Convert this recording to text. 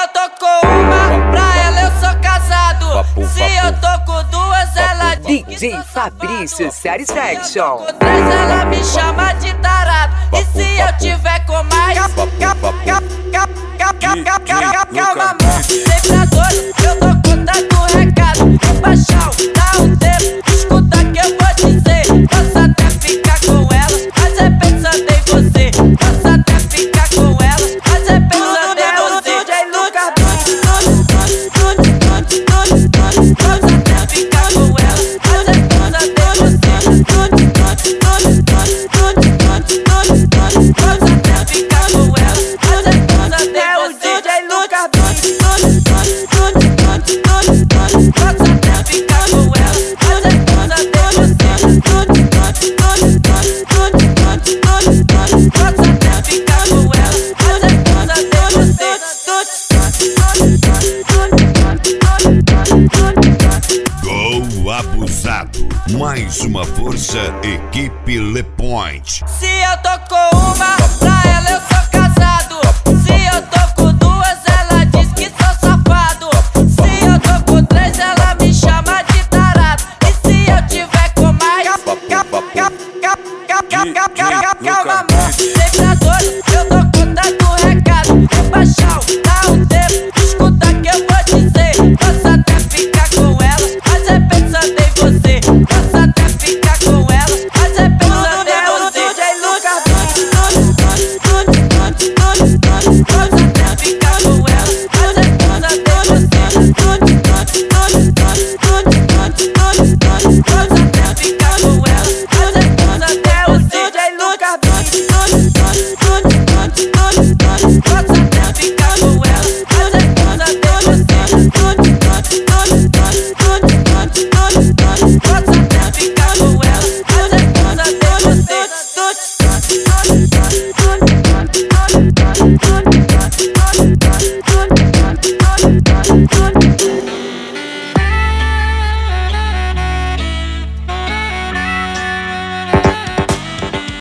eu tô com uma, pra ela eu sou casado. Se eu tô com duas, ela diz que DJ Fabrício Satisfaction. com três, ela me chama de tarado. E se eu tiver com mais, calma amor, sempre a doido, eu tô contando recado. Baixão, dá um tempo, escuta que eu vou dizer. Posso até ficar com ela, mas é pensando em você. Posso até ficar com ela, mas é pensando em você. DJ Lucas posso até ficar com ela, mas é pensando em você. Posso até ficar com ela, mas é pensando em você. DJ Lucas posso até ficar com ela, mas é pensando em você. Posso até ficar com ela, mas é pensando em você. Gol abusado. Mais uma força, equipe Le Point. Se eu tô com uma, pra ela eu sou